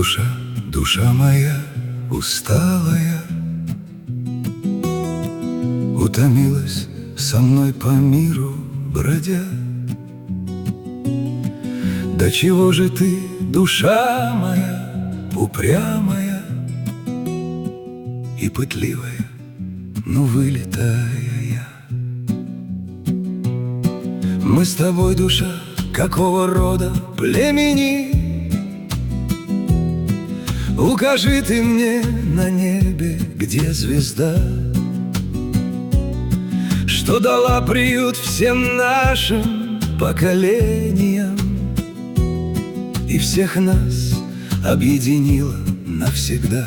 Душа, душа моя усталая, утомилась со мной по миру бродя. Да чего же ты, душа моя, упрямая и пытливая, ну вылитая я? Мы с тобой, душа, какого рода племени? Укажи ты мне на небе, где звезда, что дала приют всем нашим поколениям и всех нас объединила навсегда.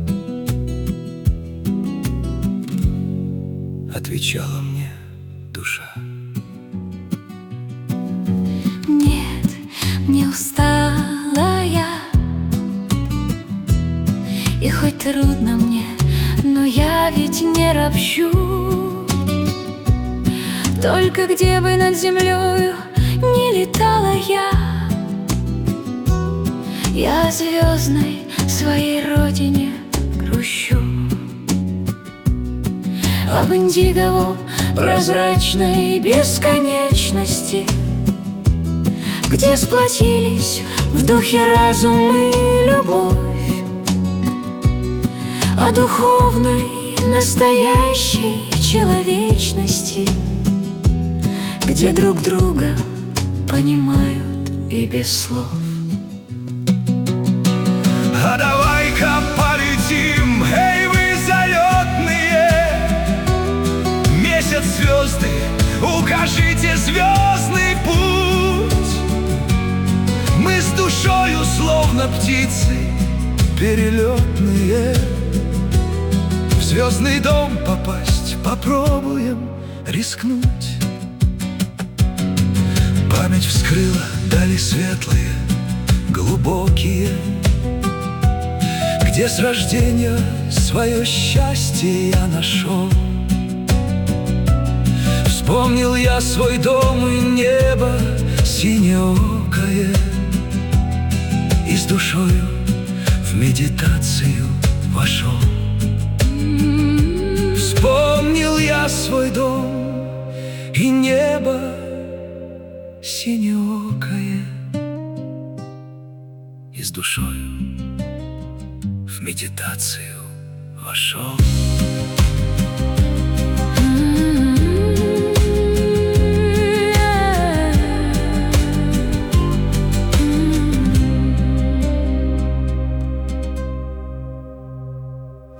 Отвечала мне душа. Нет, не устала я, и хоть трудно мне, но я ведь не ропщу. Только где бы над землею не летала я о звездной своей родине грущу. Об индиго прозрачной бесконечности, где сплотились в духе разум и любовь, о духовной настоящей человечности, где друг друга понимают и без слов. А давай-ка полетим, эй, вы залетные! Месяц, звезды, укажите звездный путь. Мы с душою, словно птицы перелетные, в звездный дом попасть попробуем рискнуть. Память вскрыла дали светлые, глубокие, где с рождения свое счастье я нашел. Вспомнил я свой дом и небо синеокое, и с душою в медитацию вошел. Вспомнил я свой дом и небо синеокое, и с душою в медитацию вошел.